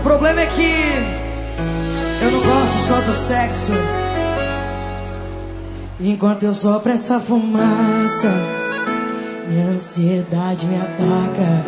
problema é que eu não gosto só do sexo. Enquanto eu sopro essa fumaça, minha ansiedade me ataca.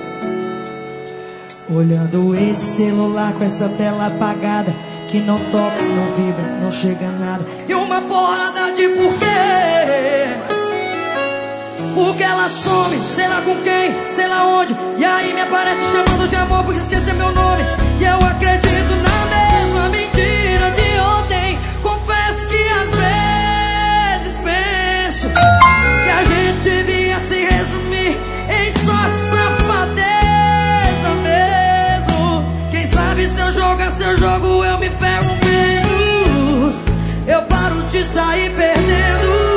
Olhando esse celular com essa tela apagada, que não toca, não vibra, não chega nada. E uma porrada de porquê. Porque ela some, sei lá com quem, sei lá onde. E aí me aparece chamando de amor porque esqueceu meu nome. E eu acredito na mesma mentira de ontem. Confesso que às vezes penso que a gente devia se resumir em só safadeza mesmo. Quem sabe se eu jogar seu jogo eu me ferro menos. Eu paro de sair perdendo.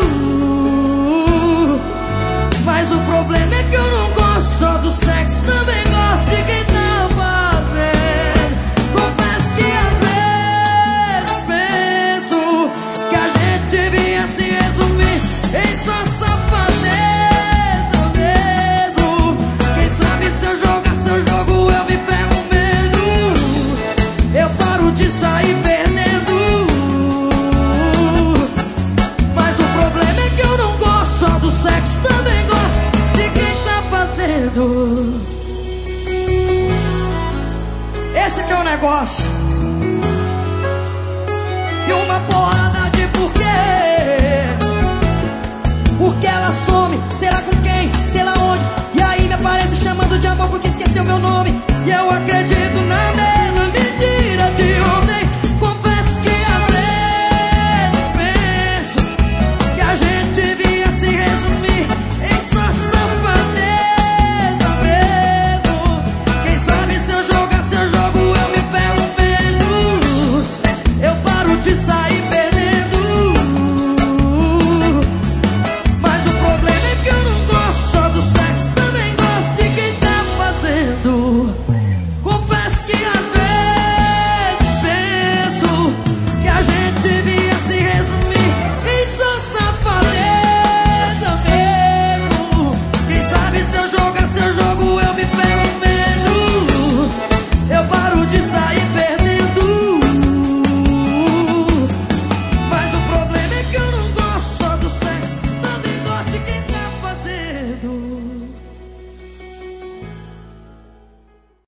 Mas o problema é que eu não gosto só do sexo, também gosto de quem tá fazendo. Confesso que às vezes penso que a gente devia se resumir em só safadeza mesmo. Quem sabe se eu jogar seu jogo eu me ferro menos. Eu paro de sair perdendo. Mas o problema é que eu não gosto só do sexo, também gosto de quem tá fazendo. Esse que é o negócio. E uma porrada de porquê. Porque ela some, sei lá com quem, sei lá onde. E aí me aparece chamando de amor